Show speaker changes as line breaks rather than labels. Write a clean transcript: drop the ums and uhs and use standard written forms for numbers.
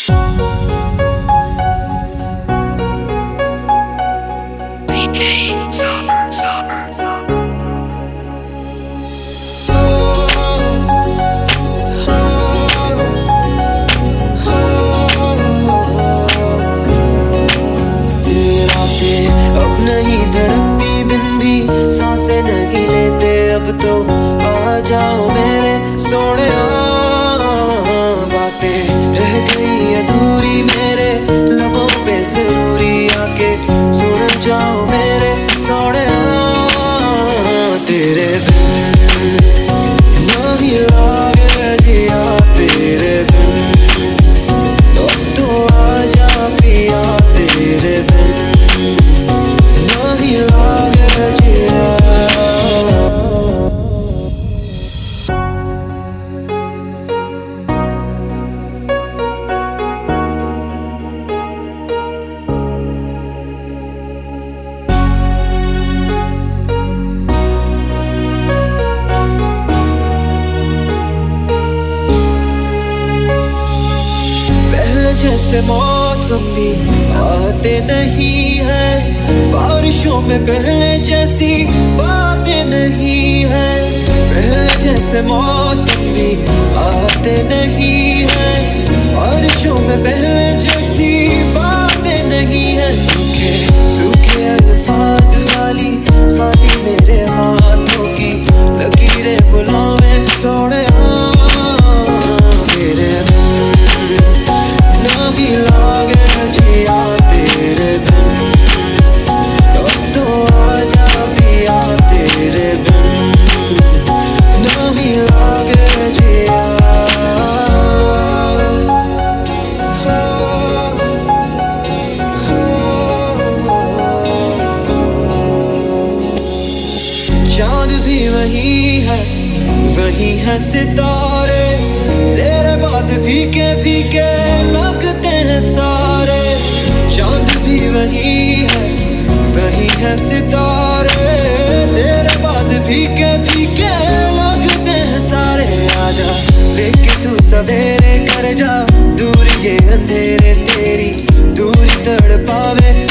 अब तो आ जाओ मेरे सोनिया, बातें रह गई अधूरी मेरे लबों पे जरूरी, आके सुन जाओ मेरे सोनिया। तेरे बिन नहीं लागे जिया, तेरे बिन अब तो आ जा पिया, तेरे बिन नहीं लागे जिया। जैसे मौसम भी आते नहीं है, बारिशों में पहले जैसी बातें नहीं है। पहले जैसे मौसम भी आते नहीं है, बारिशों में पहले जैसी बातें नहीं है। सूखे सूखे अल्फाज खाली खाली मेरे हाथों की लकीरें बुलावे सोनिया। नहीं लागे जिया, तेरे बिन अब तो आ जा पिया, तेरे बिन नहीं लागे जिया। चाँद भी वही है सितारे, तेरे बाद फीके फीके लगते हैं सारे। चाँद भी वही है सितारे, तेरे बाद फीके फीके लगते हैं सारे। आजा लेके तू सवेरे कर जा दूर ये अंधेरे, तेरी दूरी तड़ पावे